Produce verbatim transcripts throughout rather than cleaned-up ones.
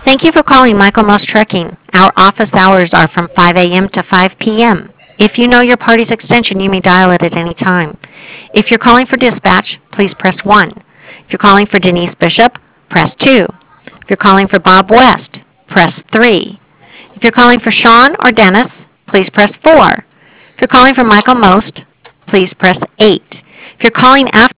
Thank you for calling Michael Moss Trucking. Our office hours are from five a m to five p m If you know your party's extension, you may dial it at any time. If you're calling for dispatch, please press one. If you're calling for Denise Bishop, press two. If you're calling for Bob West, press three. If you're calling for Sean or Dennis, please press four. If you're calling for Michael Most, please press eight. If you're calling after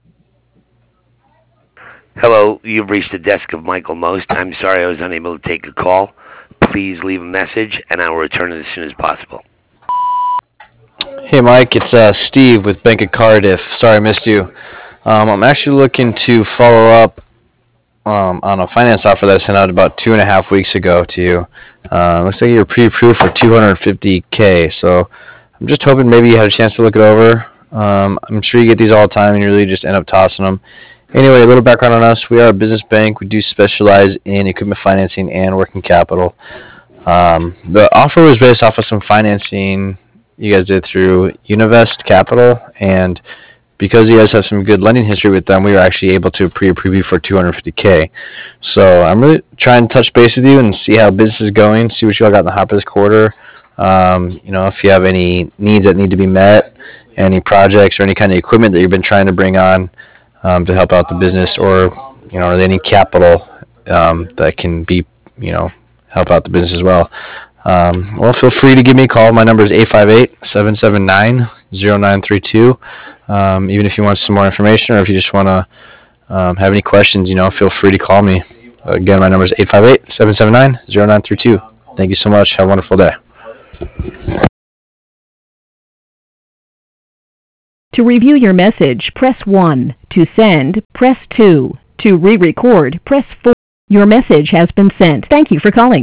Hello, you've reached the desk of Michael Most. I'm sorry I was unable to take a call. Please leave a message, and I will return it as soon as possible. Hey Mike, it's uh, Steve with Bank of Cardiff. Sorry I missed you. Um, I'm actually looking to follow up um, on a finance offer that I sent out about two and a half weeks ago to you. Uh, looks like you're pre-approved for two hundred fifty K, so I'm just hoping maybe you had a chance to look it over. Um, I'm sure you get these all the time and you really just end up tossing them. Anyway, a little background on us. We are a business bank. We do specialize in equipment financing and working capital. Um, the offer was based off of some financing you guys did through Univest Capital, and because you guys have some good lending history with them, we were actually able to pre-approve you for two hundred fifty K. So I'm really trying to touch base with you and see how business is going, see what you all got in the hopper this quarter. Um, you know, if you have any needs that need to be met, any projects or any kind of equipment that you've been trying to bring on um, to help out the business, or, you know, are there any capital um, that can be, you know, help out the business as well. Um, well, feel free to give me a call. My number is eight five eight, seven seven nine, zero nine three two. Um, even if you want some more information or if you just want to um, have any questions, you know, feel free to call me. Again, my number is eight five eight, seven seven nine, zero nine three two. Thank you so much. Have a wonderful day. To review your message, press one. To send, press two. To re-record, press four. Your message has been sent. Thank you for calling.